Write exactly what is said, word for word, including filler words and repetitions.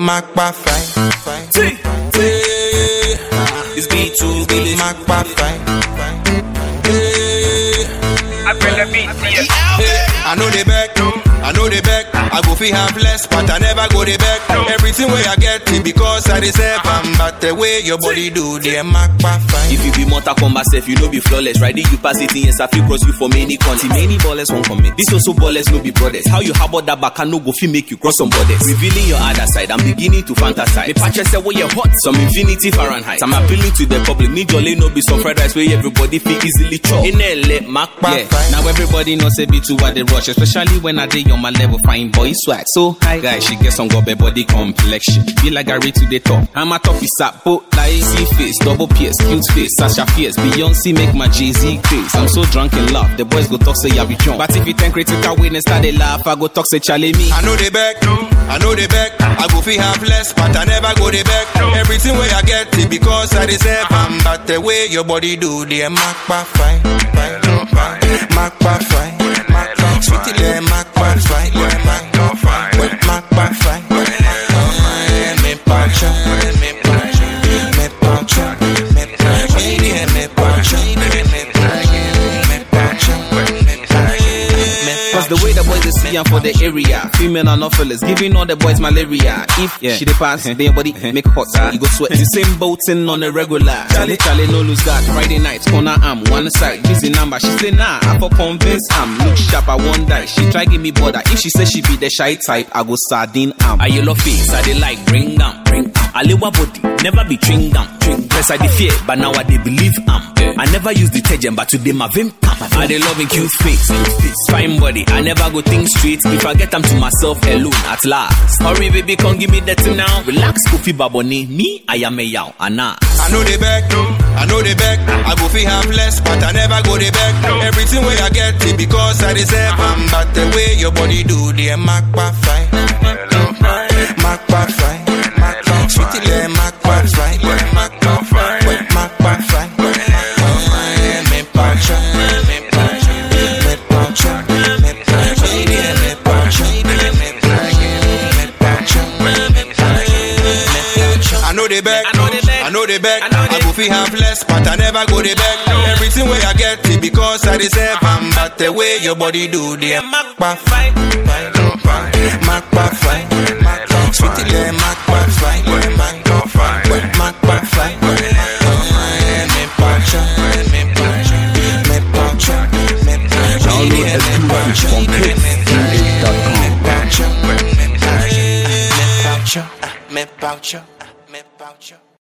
Macba fine, fine. See, it's B two, B Macba fine. I feel the beat, I know they back, I know they back. I go fi have less, but I never go the back. Everything where I get it because I deserve them. But the way your body do, they Macba fine. If you be Mortal Kombat self, you know be flawless. Riding you pass it in, yes, I feel cross you for many countries. Many ballers won't commit. This also ballers no be brothers. How you harbor that back and no go fi make you cross some borders. Revealing your other side, I'm beginning to fantasize. The patches say where you're hot, some infinity Fahrenheit. I'm appealing to the public. Me jolly no be some fried rice where everybody feel easily chop. In L A, Macba yeah. Fine. Now everybody knows a bit too what they rush, especially when I dey on my level, fine boy swag. So hi guys, she get some gobe body complexion. Be like Gary to the top. I'm a top is up, but like see face, double pierce, cute face, Sasha Fierce, Beyonce make my Jay-Z face. I'm so drunk in love, the boys go talk say I be drunk. But if you think critical witness that they laugh, I go talk say Charlie me. I know they back, I know they back. I go fi have less, but I never go the back. Everything where I get it because I deserve them. But the way your body do, they Macba fine, fine, fine. Macba fine, Macba sweetie, they Macba fine, Macba fine, Macba fine. Me pacha, me pacha, me pacha, me pacha, me pacha, me pacha, me pacha. Cause the way the boys they see I'm for the area, female anopheles giving all the boys malaria. If yeah. she dey pass, then your body make hot, you go sweat. The same boating on the regular. Charlie, Charlie, no lose God. Friday night, corner arm, one side, busy number. She say nah, I for convince am. Look sharp, I won't die. She try give me border. If she say she be the shy type, I go sardine am. I yellow face, I dey like bring am, bring am. I lewa body, never be chewing gum. Press I dey fear, but now I dey believe am. I never use detergent, but today my vim am. I dey love a cute face, fine body. I never go think straight. If I get them to myself alone at last. Hurry baby, come give me that now. Relax, Kofi Baboni. Me, I am a yow, Anna. I know they back, I know they back. I go fi have less, but I never go the back. Everything where I get it because I deserve them. But the way your body do, they Macba fine, Macba fine, Macba sweetie, they Macba fine, Macba fine, Macba fine. Me pacha, me pacha, me pacha, me pacha, me pacha, me pacha, me pacha. I know they back, I know they back. I go fi have less, but I never go the back. Everything where I get it because I deserve them. But the way your body do, they Macba fine, Macba fine, Macba sweetie, they Macba fine, Macba fine, Macba fine. Me pacha, me pacha, me pacha, me pacha. Download exclusive from hits dot com. Me pacha, me pacha, me pacha, me pacha.